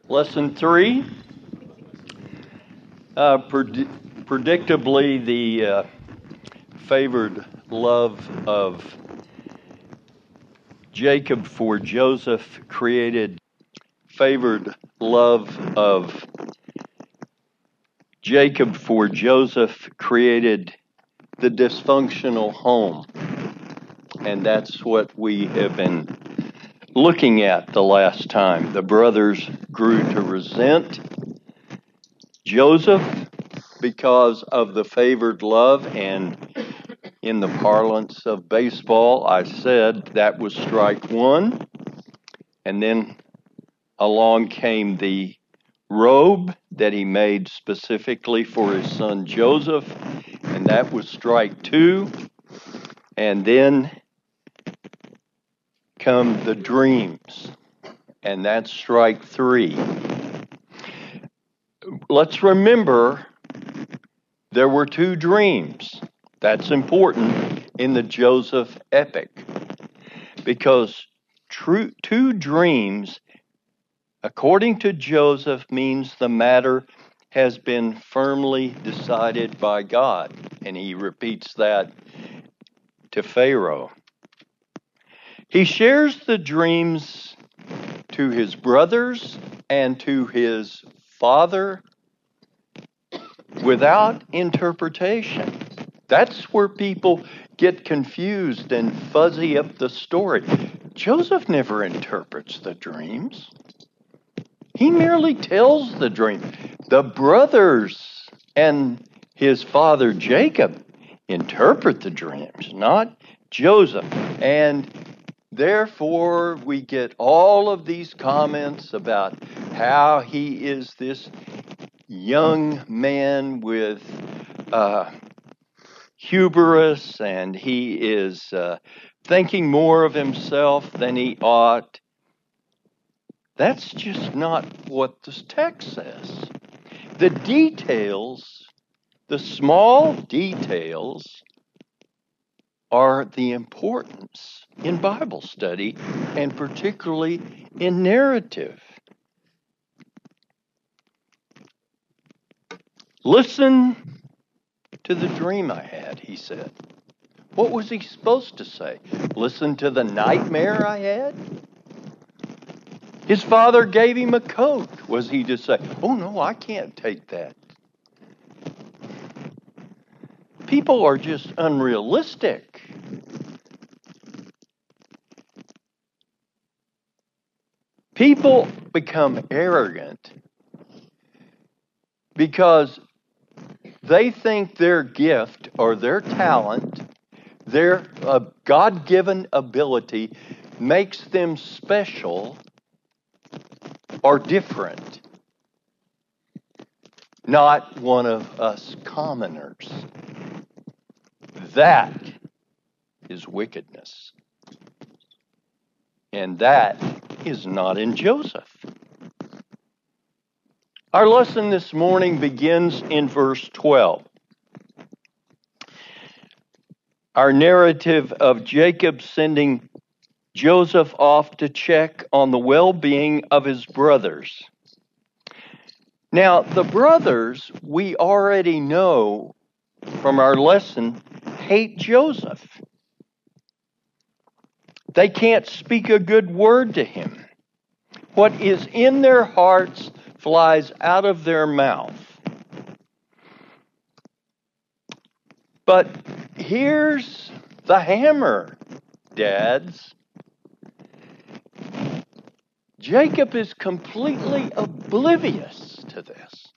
Lesson 3. Predictably, the favored love of Jacob for Joseph created the dysfunctional home. And that's what we have been looking at the last time. The brothers grew to resent Joseph because of the favored love, and in the parlance of baseball, I said that was strike one. And then along came the robe that he made specifically for his son Joseph, and that was strike two. And then come the dreams, and that's strike three. Let's remember there were two dreams. That's important in the Joseph epic, because two dreams, according to Joseph, means the matter has been firmly decided by God, and he repeats that to Pharaoh. He shares the dreams to his brothers and to his father without interpretation. That's where people get confused and fuzzy up the story. Joseph never interprets the dreams. He merely tells the dream. The brothers and his father Jacob interpret the dreams, not Joseph. And therefore, we get all of these comments about how he is this young man with hubris, and he is thinking more of himself than he ought. That's just not what this text says. The details, the small details, are the importance in Bible study, and particularly in narrative. Listen to the dream I had, he said. What was he supposed to say? Listen to the nightmare I had? His father gave him a coat. Was he to say, oh no, I can't take that? People are just unrealistic. People become arrogant because they think their gift or their talent, their God-given ability, makes them special or different, not one of us commoners. That is wickedness. And that is not in Joseph. Our lesson this morning begins in verse 12. Our narrative of Jacob sending Joseph off to check on the well-being of his brothers. Now, the brothers, we already know from our lesson, hate Joseph. They can't speak a good word to him. What is in their hearts flies out of their mouth. But here's the hammer, dads. Jacob is completely oblivious to this.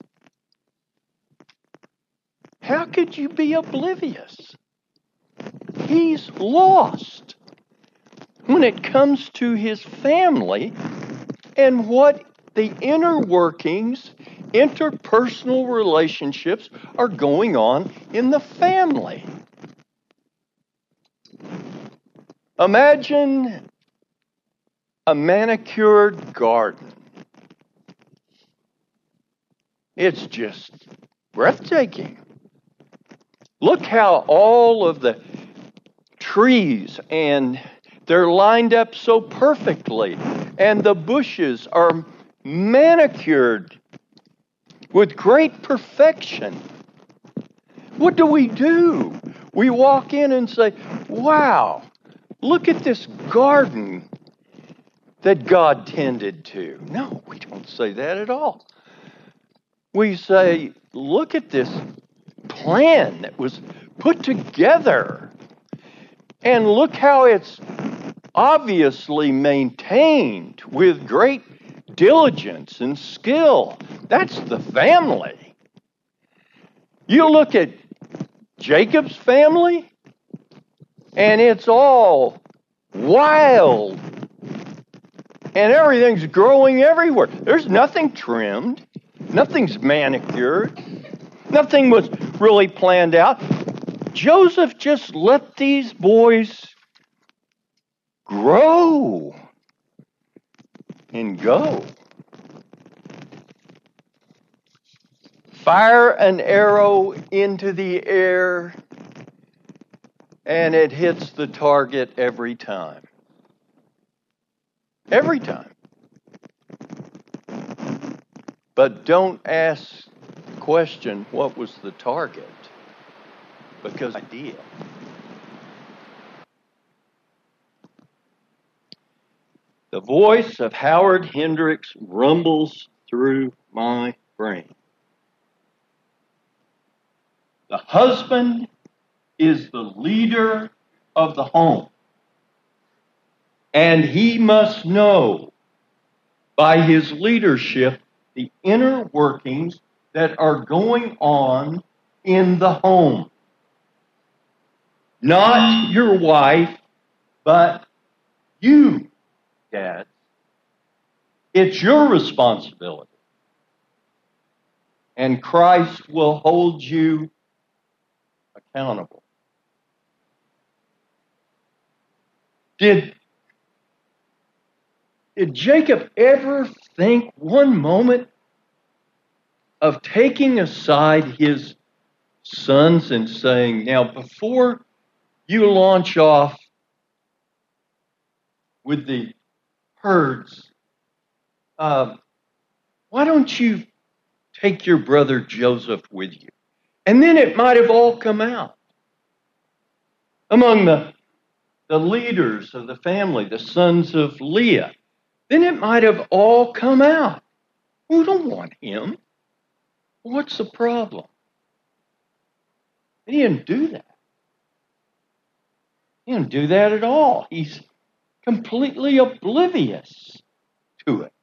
How could you be oblivious? He's lost when it comes to his family and what the inner workings, interpersonal relationships are going on in the family. Imagine a manicured garden. It's just breathtaking. Look how all of the trees, and they're lined up so perfectly, and the bushes are manicured with great perfection. What do? We walk in and say, wow, look at this garden that God tended to. No, we don't say that at all. We say, look at this plan that was put together. And look how it's obviously maintained with great diligence and skill. That's the family. You look at Jacob's family, and it's all wild, and everything's growing everywhere. There's nothing trimmed, nothing's manicured, nothing was really planned out. Joseph just let these boys grow and go. Fire an arrow into the air, and it hits the target every time. Every time. But don't ask the question, what was the target? Because idea. The voice of Howard Hendricks rumbles through my brain. The husband is the leader of the home, and he must know by his leadership the inner workings that are going on in the home. Not your wife, but you, Dad. It's your responsibility. And Christ will hold you accountable. Did Jacob ever think one moment of taking aside his sons and saying, now before you launch off with the herds, why don't you take your brother Joseph with you? And then it might have all come out. Among the leaders of the family, the sons of Leah, then it might have all come out. We don't want him. What's the problem? He didn't do that. He didn't do that at all. He's completely oblivious to it.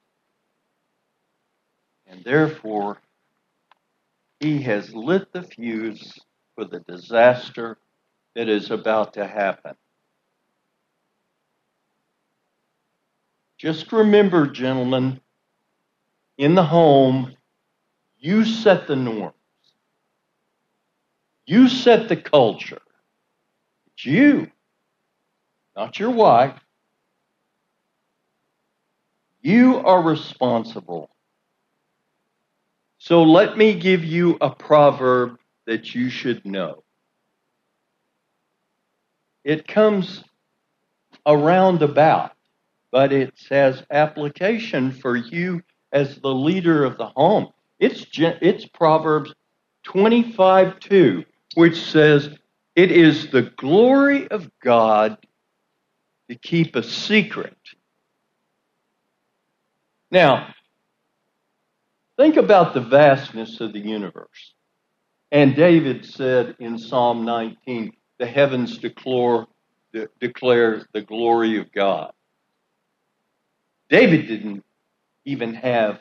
And therefore, he has lit the fuse for the disaster that is about to happen. Just remember, gentlemen, in the home, you set the norms. You set the culture. It's you, not your wife. You are responsible. So let me give you a proverb that you should know. It comes around about, but it has application for you as the leader of the home. It's Proverbs 25:2, which says, it is the glory of God to keep a secret. Now, think about the vastness of the universe. And David said in Psalm 19, the heavens declare the glory of God. David didn't even have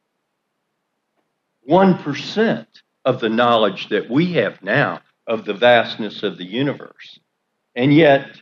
1% of the knowledge that we have now of the vastness of the universe. And yet,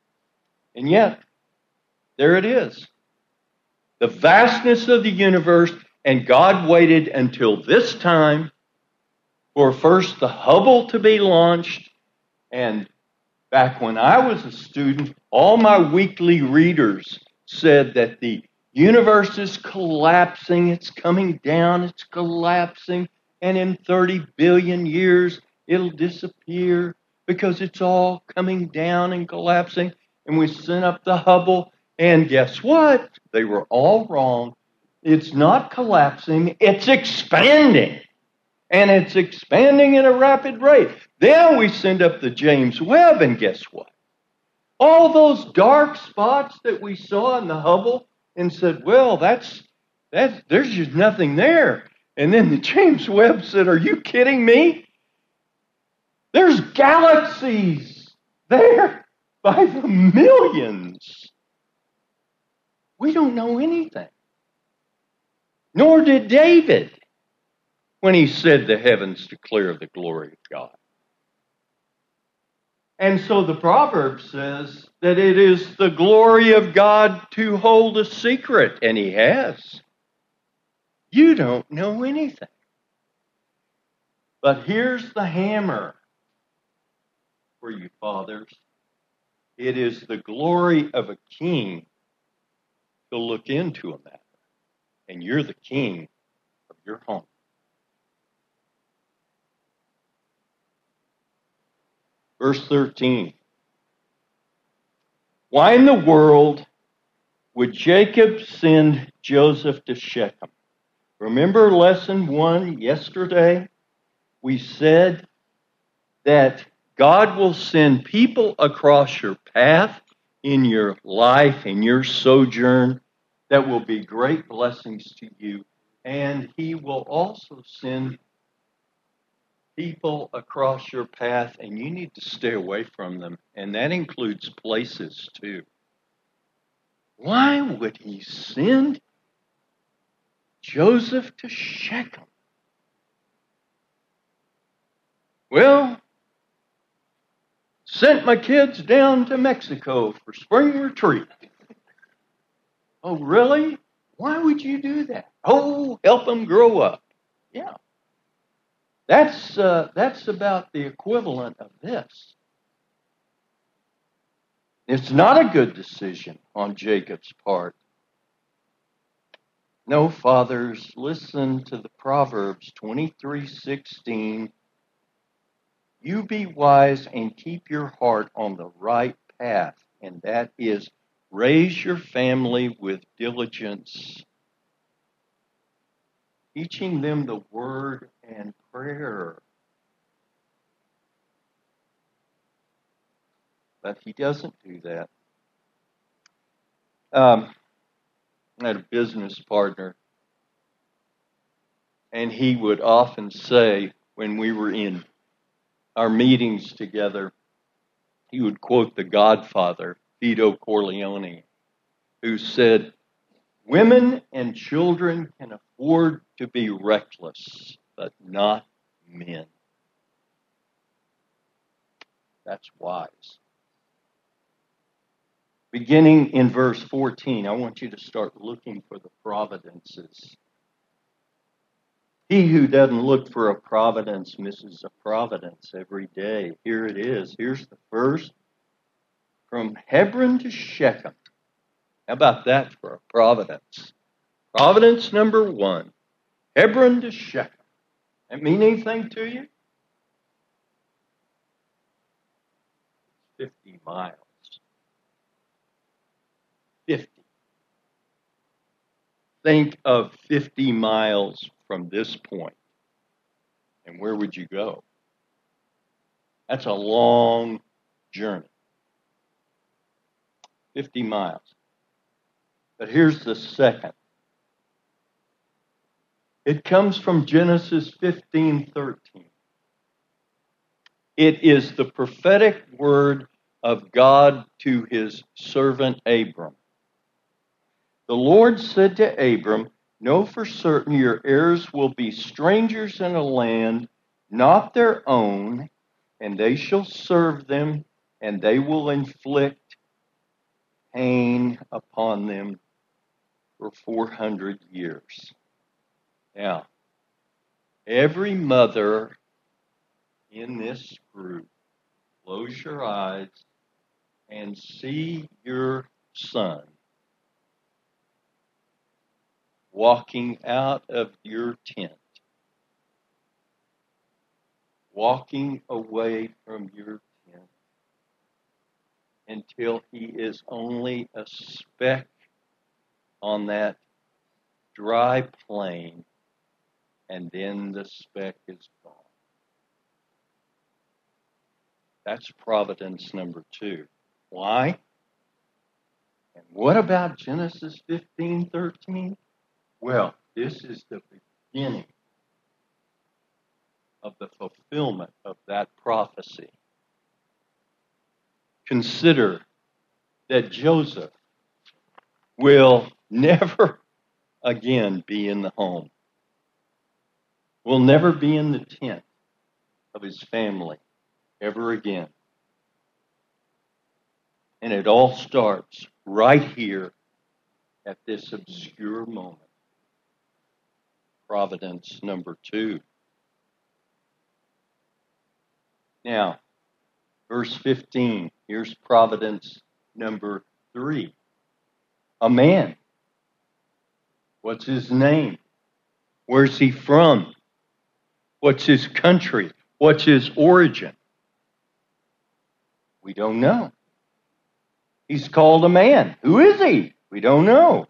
there it is. The vastness of the universe, and God waited until this time for first the Hubble to be launched. And back when I was a student, all my weekly readers said that the universe is collapsing, it's coming down, it's collapsing, and in 30 billion years it'll disappear because it's all coming down and collapsing. And we sent up the Hubble, and guess what? They were all wrong. It's not collapsing, it's expanding. And it's expanding at a rapid rate. Then we send up the James Webb, and guess what? All those dark spots that we saw in the Hubble and said, well, there's just nothing there. And then the James Webb said, are you kidding me? There's galaxies there by the millions. We don't know anything. Nor did David when he said the heavens declare the glory of God. And so the proverb says that it is the glory of God to hold a secret, and he has. You don't know anything. But here's the hammer for you fathers. It is the glory of a king to look into a matter, and you're the king of your home. Verse 13. Why in the world would Jacob send Joseph to Shechem? Remember lesson 1 yesterday? We said that God will send people across your path in your life, in your sojourn, that will be great blessings to you. And he will also send people across your path, and you need to stay away from them. And that includes places too. Why would he send Joseph to Shechem? Well, sent my kids down to Mexico for spring retreat. Oh, really? Why would you do that? Oh, help them grow up. Yeah. That's about the equivalent of this. It's not a good decision on Jacob's part. No, fathers, listen to the Proverbs 23:16. You be wise and keep your heart on the right path, and that is raise your family with diligence, teaching them the word and prayer. But he doesn't do that. I had a business partner, and he would often say when we were in our meetings together, he would quote the Godfather, Vito Corleone, who said, women and children can afford to be reckless, but not men. That's wise. Beginning in verse 14, I want you to start looking for the providences. He who doesn't look for a providence misses a providence every day. Here it is. Here's the first. From Hebron to Shechem. How about that for a providence? Providence number 1. Hebron to Shechem. That mean anything to you? 50 miles. 50. Think of 50 miles from this point. And where would you go? That's a long journey. 50 miles. But here's the second. It comes from Genesis 15:13. It is the prophetic word of God to his servant Abram. The Lord said to Abram, know for certain your heirs will be strangers in a land not their own, and they shall serve them, and they will inflict pain upon them for 400 years. Now, every mother in this group, close your eyes and see your son walking out of your tent, walking away from your tent until he is only a speck on that dry plain, and then the speck is gone. That's providence number 2. Why? And what about Genesis 15:13? Well, this is the beginning of the fulfillment of that prophecy. Consider that Joseph will never again be in the home, will never be in the tent of his family ever again. And it all starts right here at this obscure moment. Providence number 2. Now, verse 15, here's providence number 3. A man. What's his name? Where's he from? What's his country? What's his origin? We don't know. He's called a man. Who is he? We don't know.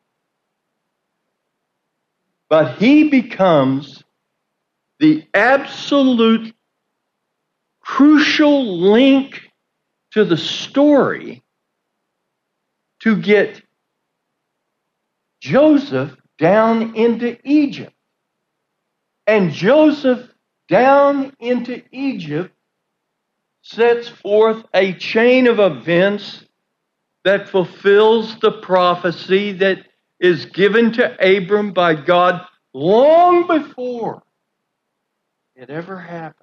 But he becomes the absolute crucial link to the story to get Joseph down into Egypt. And Joseph down into Egypt sets forth a chain of events that fulfills the prophecy that is given to Abram by God long before it ever happened.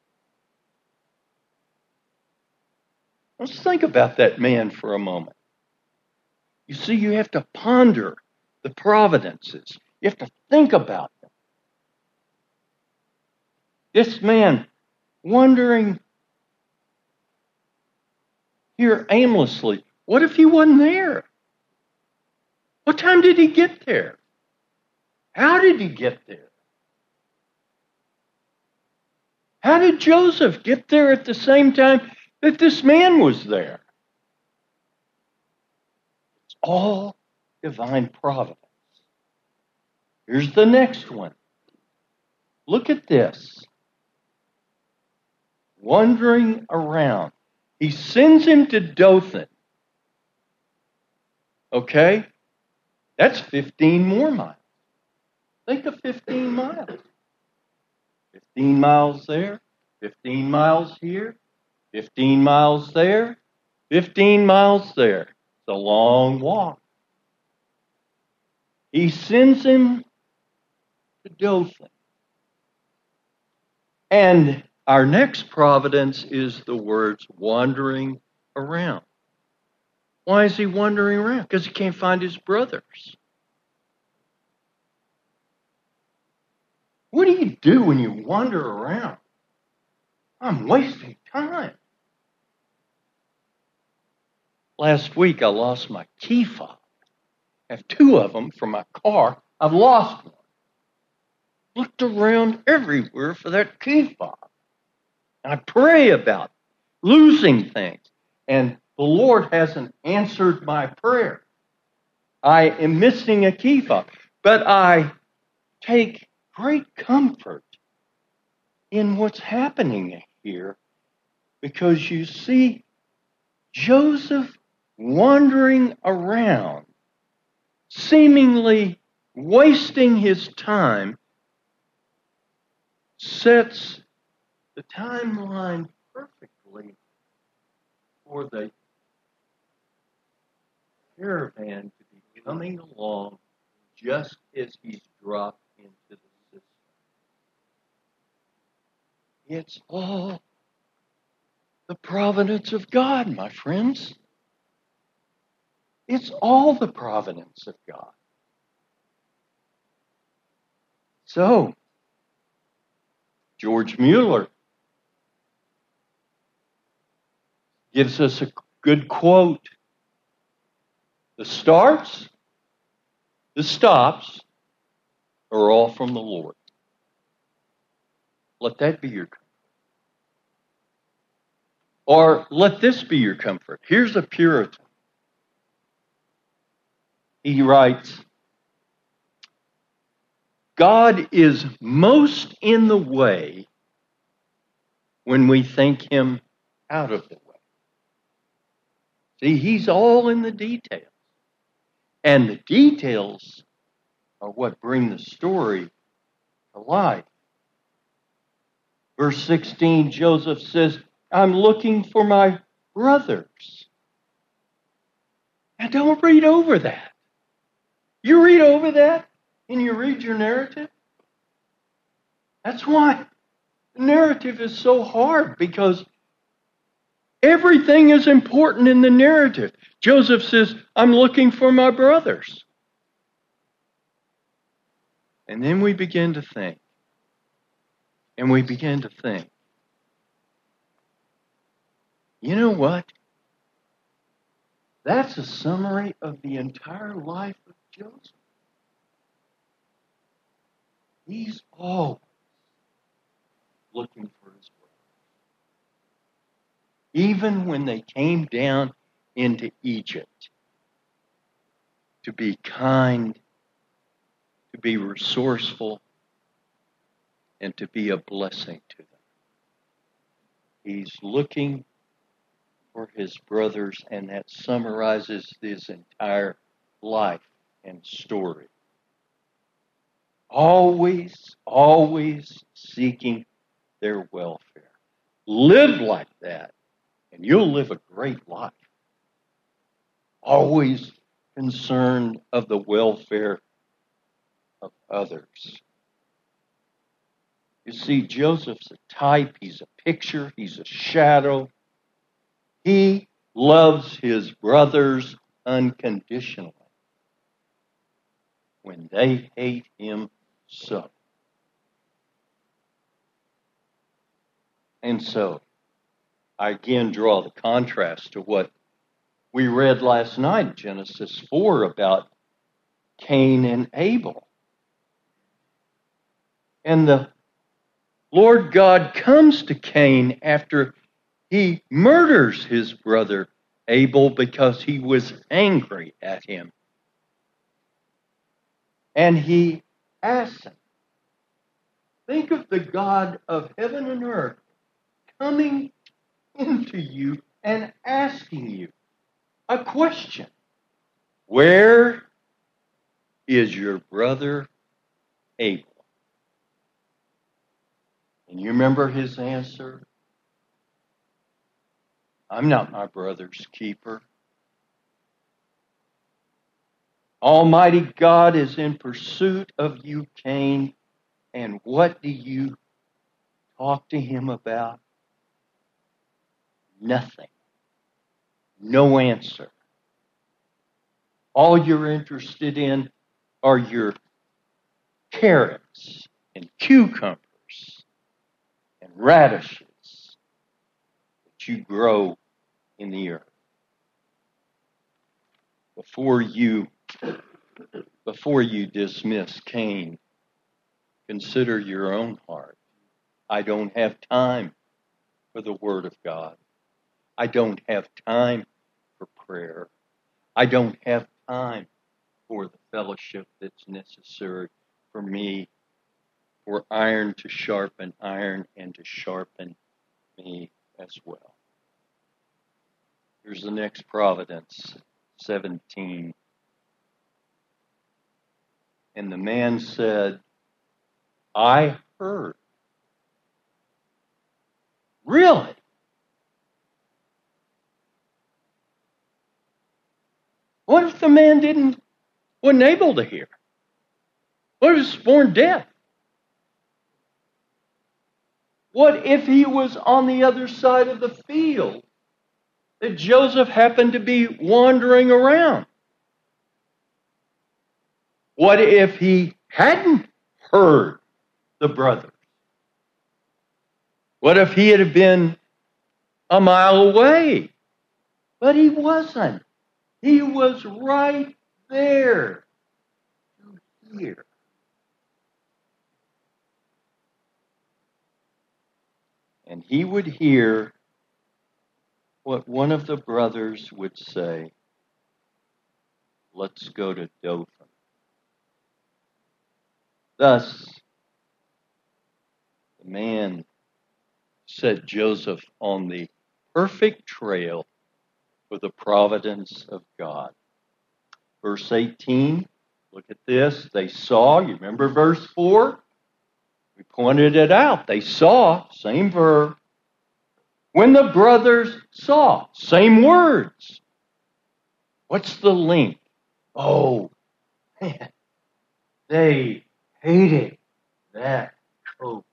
Let's think about that man for a moment. You see, you have to ponder the providences. You have to think about them. This man wandering here aimlessly. What if he wasn't there? What time did he get there? How did he get there? How did Joseph get there at the same time that this man was there? It's all divine providence. Here's the next one. Look at this. Wandering around. He sends him to Dothan. Okay? That's 15 more miles. Think of 15 miles. 15 miles there, 15 miles here, 15 miles there, 15 miles there. It's a long walk. He sends him to Dothan. And our next providence is the words wandering around. Why is he wandering around? Because he can't find his brothers. What do you do when you wander around? I'm wasting time. Last week I lost my key fob. I have 2 of them for my car. I've lost one. Looked around everywhere for that key fob. I pray about losing things. And the Lord hasn't answered my prayer. I am missing a key fob. But I take great comfort in what's happening here, because you see Joseph wandering around, seemingly wasting his time, sets the timeline perfectly for the caravan to be coming along just as he's dropped into the system. It's all the providence of God, my friends. It's all the providence of God. So, George Mueller gives us a good quote. The starts, the stops are all from the Lord. Let that be your comfort. Or let this be your comfort. Here's a Puritan. He writes, God is most in the way when we think Him out of the way. See, He's all in the details. And the details are what bring the story to life. Verse 16, Joseph says, I'm looking for my brothers. Now don't read over that. You read over that and you read your narrative. That's why the narrative is so hard, because everything is important in the narrative. Joseph says, I'm looking for my brothers. And then we begin to think. And we begin to think. You know what? That's a summary of the entire life of Joseph. He's always looking for his brothers. Even when they came down into Egypt, to be kind, to be resourceful, and to be a blessing to them. He's looking for his brothers, and that summarizes his entire life and story. Always, always seeking their welfare. Live like that, and you'll live a great life. Always concerned of the welfare of others. You see, Joseph's a type, he's a picture, he's a shadow. He loves his brothers unconditionally when they hate him so. And so, I again draw the contrast to what we read last night, Genesis 4, about Cain and Abel. And the Lord God comes to Cain after he murders his brother Abel because he was angry at him. And he asks him, think of the God of heaven and earth coming into you and asking you a question. Where is your brother Abel? And you remember his answer? I'm not my brother's keeper. Almighty God is in pursuit of you, Cain. And what do you talk to him about? Nothing. No answer. All you're interested in are your carrots and cucumbers and radishes that you grow in the earth. Before you dismiss Cain, consider your own heart. I don't have time for the Word of God. I don't have time for prayer. I don't have time for the fellowship that's necessary for me, for iron to sharpen iron and to sharpen me as well. Here's the next providence, 17. And the man said, I heard. Really? What if the man wasn't able to hear? What if he was born deaf? What if he was on the other side of the field that Joseph happened to be wandering around? What if he hadn't heard the brothers? What if he had been a mile away? But he wasn't. He was right there to hear. And he would hear what one of the brothers would say, let's go to Dothan. Thus, the man set Joseph on the perfect trail for the providence of God. Verse 18, look at this. They saw, you remember verse 4? We pointed it out. They saw, same verb. When the brothers saw, same words. What's the link? Oh, man, they hated that coat.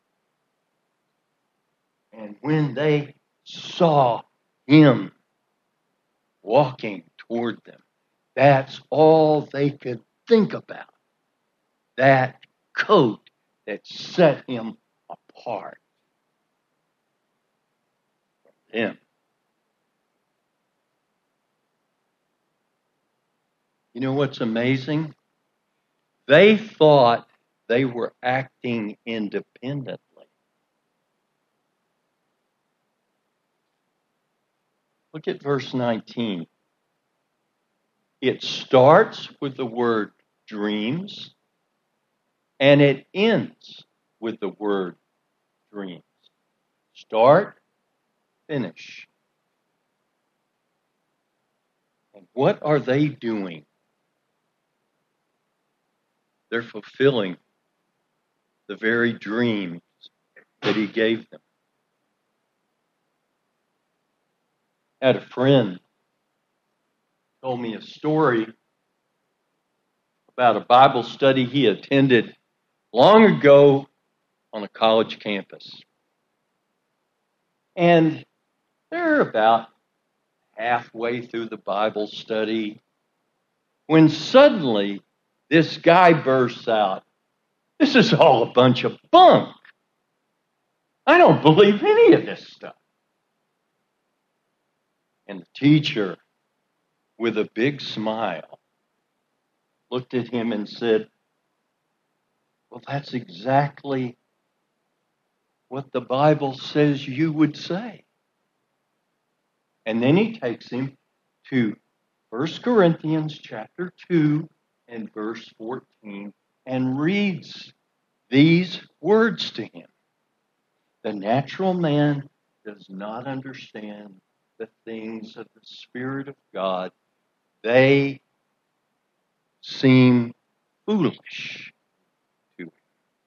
And when they saw him walking toward them, that's all they could think about. That coat that set him apart from them. You know what's amazing? They thought they were acting independently. Look at verse 19. It starts with the word dreams, and it ends with the word dreams. Start, finish. And what are they doing? They're fulfilling the very dreams that he gave them. I had a friend told me a story about a Bible study he attended long ago on a college campus. And they're about halfway through the Bible study when suddenly this guy bursts out, "This is all a bunch of bunk. I don't believe any of this stuff." And the teacher, with a big smile, looked at him and said, "Well, that's exactly what the Bible says you would say." And then he takes him to 1 Corinthians chapter 2 and verse 14 and reads these words to him. The natural man does not understand the things of the Spirit of God. They seem foolish to him.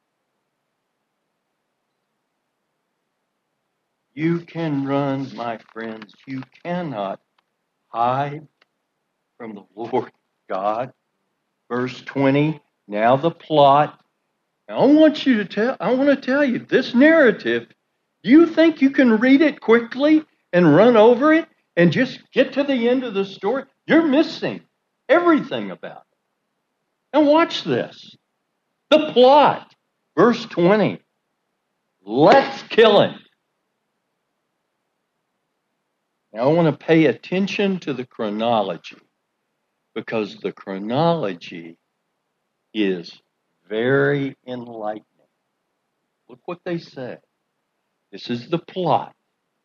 You can run, my friends. You cannot hide from the Lord God. Verse 20, now the plot. Now I want to tell you, this narrative, do you think you can read it quickly and run over it and just get to the end of the story? You're missing everything about it. Now watch this. The plot, verse 20. Let's kill him. Now I want to pay attention to the chronology, because the chronology is very enlightening. Look what they say. This is the plot.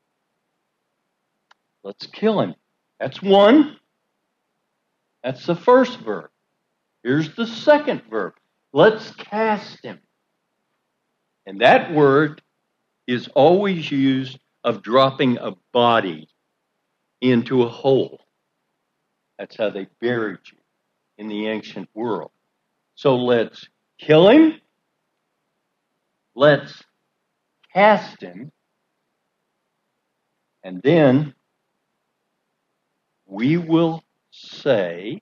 Let's kill him. That's one. That's the first verb. Here's the second verb. Let's cast him. And that word is always used of dropping a body into a hole. That's how they buried you in the ancient world. So let's kill him. Let's cast him. And then we will say,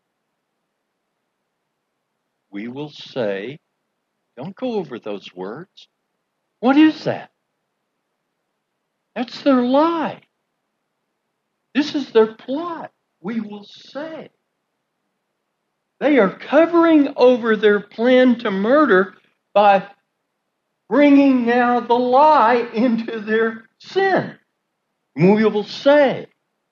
don't go over those words. What is that? That's their lie. This is their plot. We will say. They are covering over their plan to murder by bringing now the lie into their sin. We will say.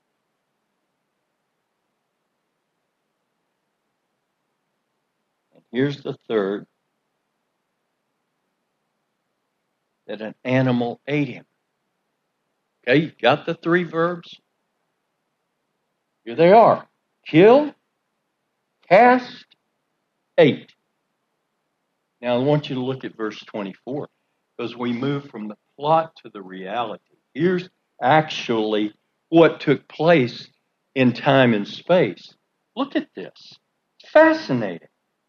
And here's the third. That an animal ate him. Okay, you got the three verbs? Here they are. Kill, cast, ate. Now, I want you to look at verse 24, because we move from the plot to the reality. Here's actually what took place in time and space. Look at this. It's fascinating.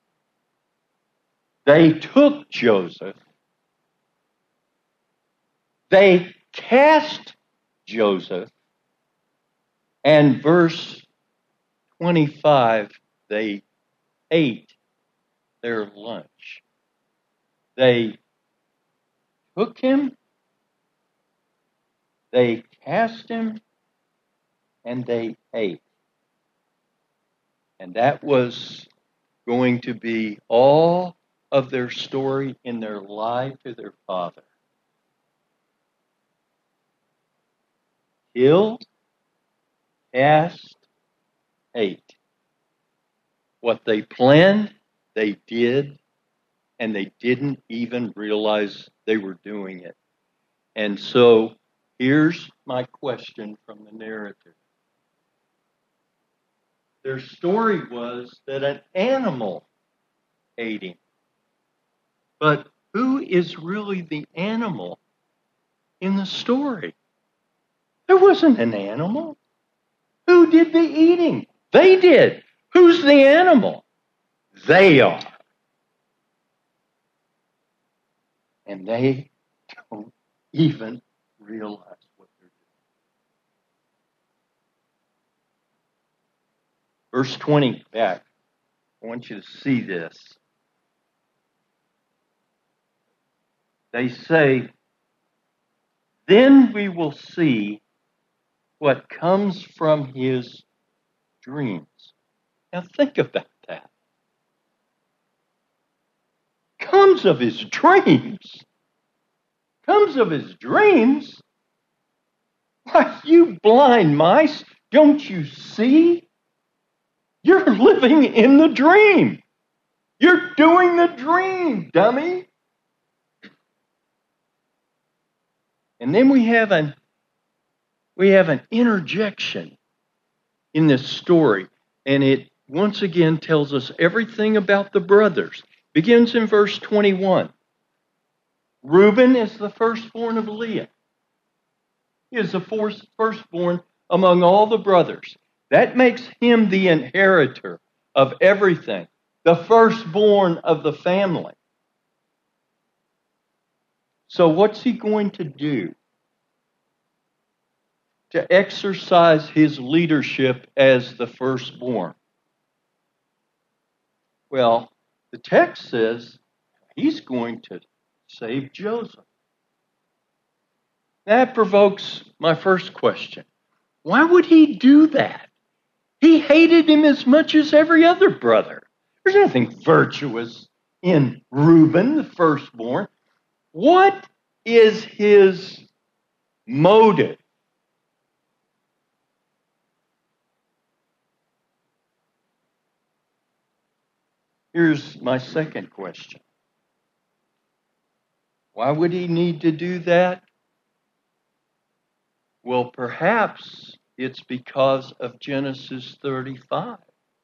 They took Joseph. They cast Joseph. And verse 25, they ate their lunch. They took him, they cast him, and they ate. And that was going to be all of their story in their lie to their father. Killed, cast, ate. What they planned, they did, and they didn't even realize they were doing it. And so here's my question from the narrative. Their story was that an animal ate him. But who is really the animal in the story? There wasn't an animal. Who did the eating? They did. Who's the animal? They are. And they don't even realize what they're doing. Verse 20 back. I want you to see this. They say, then we will see what comes from his dreams. Now think about that. Comes of his dreams. Comes of his dreams? Why, you blind mice, don't you see? You're living in the dream. You're doing the dream, dummy. And then we have an interjection in this story, and it once again tells us everything about the brothers. Begins in verse 21. Reuben is the firstborn of Leah. He is the firstborn among all the brothers. That makes him the inheritor of everything, the firstborn of the family. So what's he going to do to exercise his leadership as the firstborn? Well, the text says he's going to save Joseph. That provokes my first question. Why would he do that? He hated him as much as every other brother. There's nothing virtuous in Reuben, the firstborn. What is his motive? Here's my second question. Why would he need to do that? Well, perhaps it's because of Genesis 35.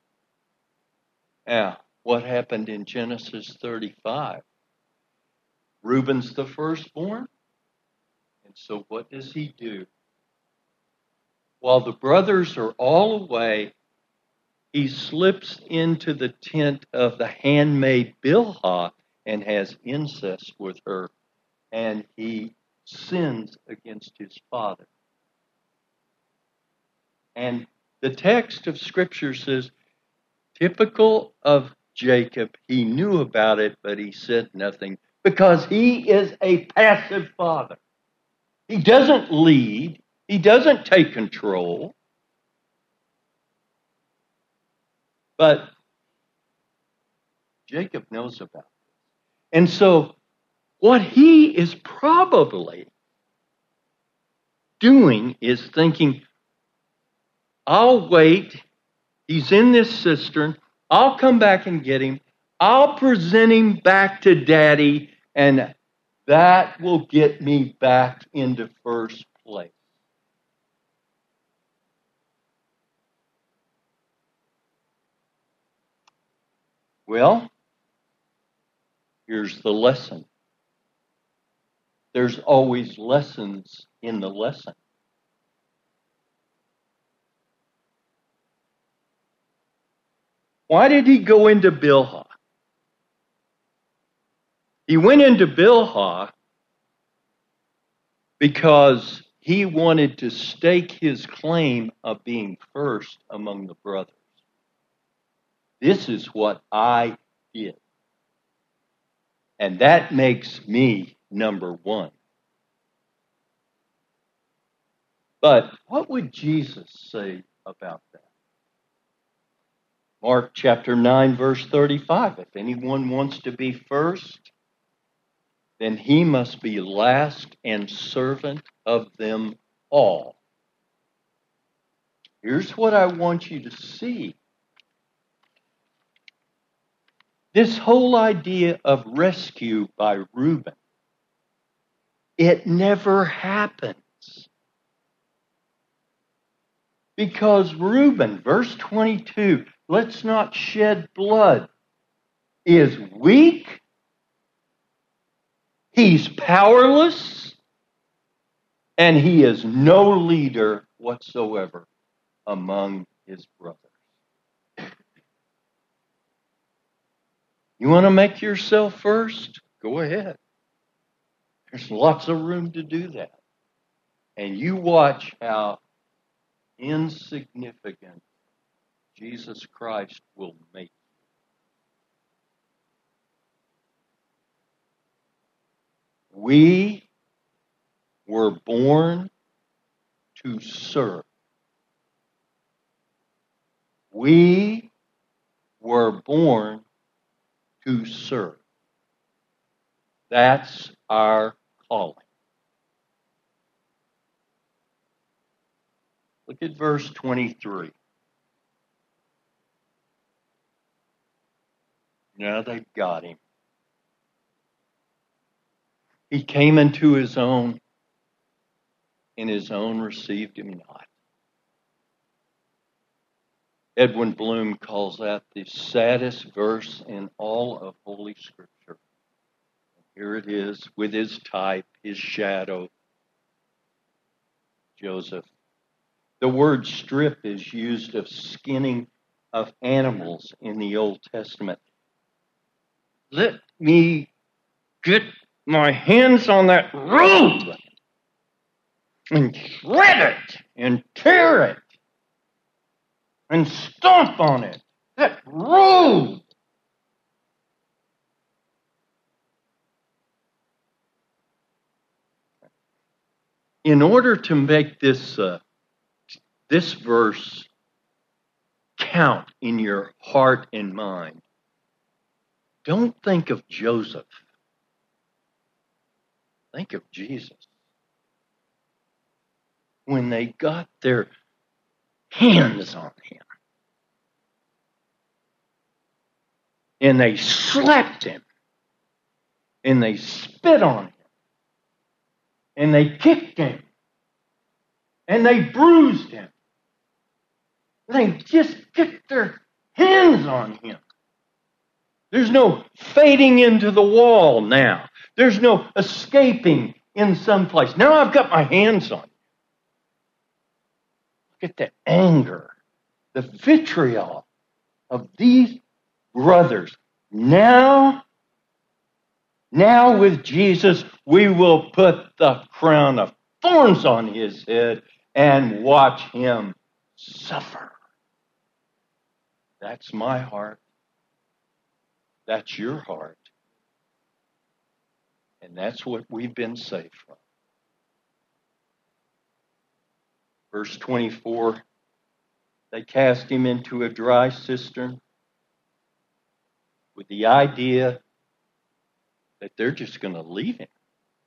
Now, what happened in Genesis 35? Reuben's the firstborn. And so what does he do? While the brothers are all away, he slips into the tent of the handmaid Bilhah and has incest with her, and he sins against his father. And the text of Scripture says, typical of Jacob, he knew about it, but he said nothing because he is a passive father. He doesn't lead. He doesn't take control. But Jacob knows about this. And so what he is probably doing is thinking, I'll wait. He's in this cistern. I'll come back and get him. I'll present him back to Daddy, and that will get me back into first place. Well, Here's the lesson. There's always lessons in the lesson. Why did he go into Bilhah? He went into Bilhah because he wanted to stake his claim of being first among the brothers. This is what I did. And that makes me number one. But what would Jesus say about that? Mark chapter 9, verse 35. If anyone wants to be first, then he must be last and servant of them all. Here's what I want you to see. This whole idea of rescue by Reuben, it never happens. Because Reuben, verse 22, let's not shed blood, is weak. He's powerless. And he is no leader whatsoever among his brothers. You want to make yourself first? Go ahead. There's lots of room to do that. And you watch how insignificant Jesus Christ will make you. We were born to serve. We were born to serve. That's our calling. Look at verse 23. Now they've got him. He came into his own, and his own received him not. Edwin Bloom calls that the saddest verse in all of Holy Scripture. Here it is with his type, his shadow, Joseph. The word strip is used of skinning of animals in the Old Testament. Let me get my hands on that robe and shred it and tear it and stomp on it. That robe. In order to make this verse count in your heart and mind, don't think of Joseph. Think of Jesus. When they got their hands on him and they slapped him and they spit on him and they kicked him and they bruised him. They just kicked their hands on him. There's no fading into the wall now. There's no escaping in some place. Now I've got my hands on you. Look at the anger, the vitriol of these brothers. Now with Jesus, we will put the crown of thorns on his head and watch him suffer. That's my heart. That's your heart. And that's what we've been saved from. Verse 24, they cast him into a dry cistern with the idea that they're just going to leave him.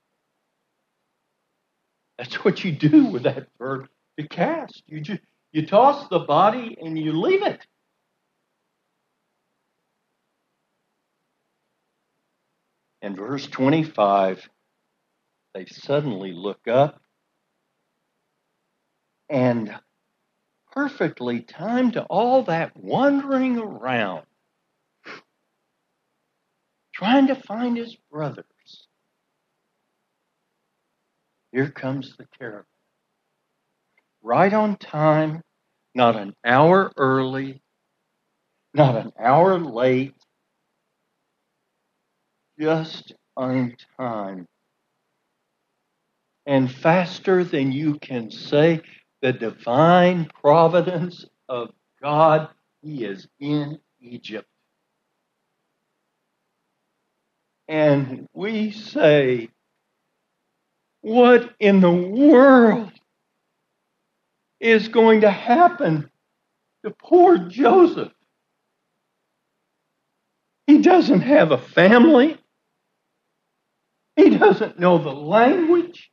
That's what you do with that verb, to cast. You toss the body and you leave it. In verse 25, they suddenly look up and perfectly timed to all that wandering around. trying to find his brothers. Here comes the caravan. Right on time, not an hour early, not an hour late, just on time. And faster than you can say, the divine providence of God, He is in Egypt. And we say, what in the world is going to happen to poor Joseph? He doesn't have a family. He doesn't know the language.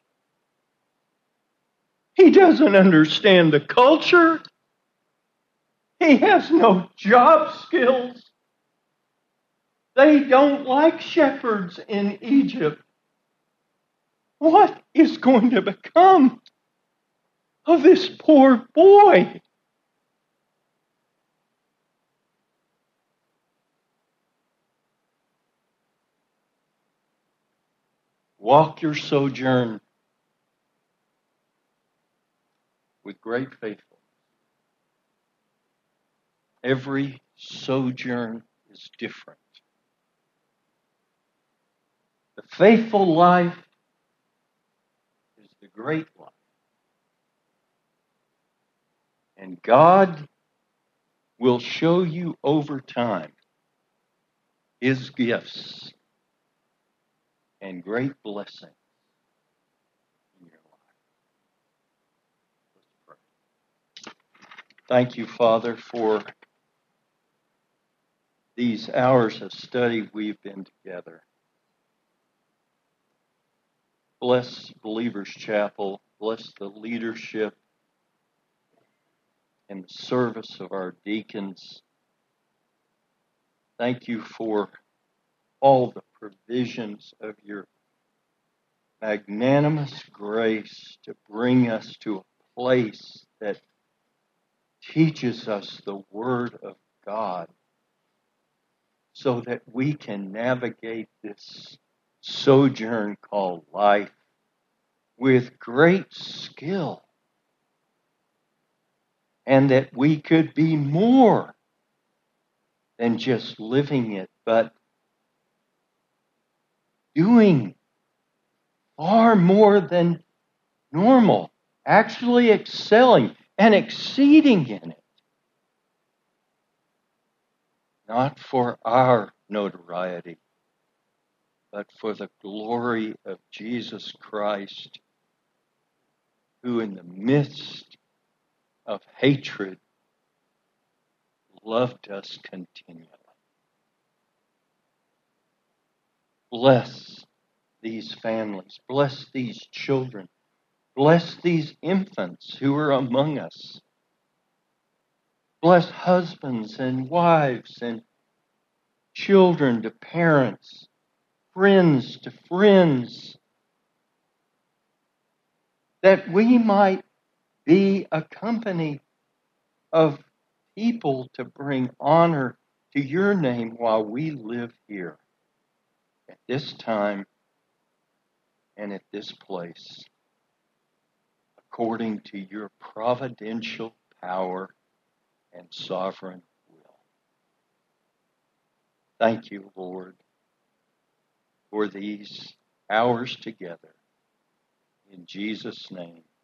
He doesn't understand the culture. He has no job skills. They don't like shepherds in Egypt. What is going to become of this poor boy? Walk your sojourn with great faithfulness. Every sojourn is different. The faithful life is the great life. And God will show you over time His gifts and great blessings in your life. Let's pray. Thank you, Father, for these hours of study we've been together. Bless Believers Chapel. Bless the leadership and the service of our deacons. Thank you for all the provisions of your magnanimous grace to bring us to a place that teaches us the Word of God so that we can navigate this sojourn called life with great skill, and that we could be more than just living it, but doing far more than normal, actually excelling and exceeding in it. Not for our notoriety, but for the glory of Jesus Christ, who in the midst of hatred loved us continually. Bless these families. Bless these children. Bless these infants who are among us. Bless husbands and wives and children to parents, friends to friends, that we might be a company of people to bring honor to your name while we live here, at this time and at this place, according to your providential power and sovereign will. Thank you, Lord, for these hours together. In Jesus' name.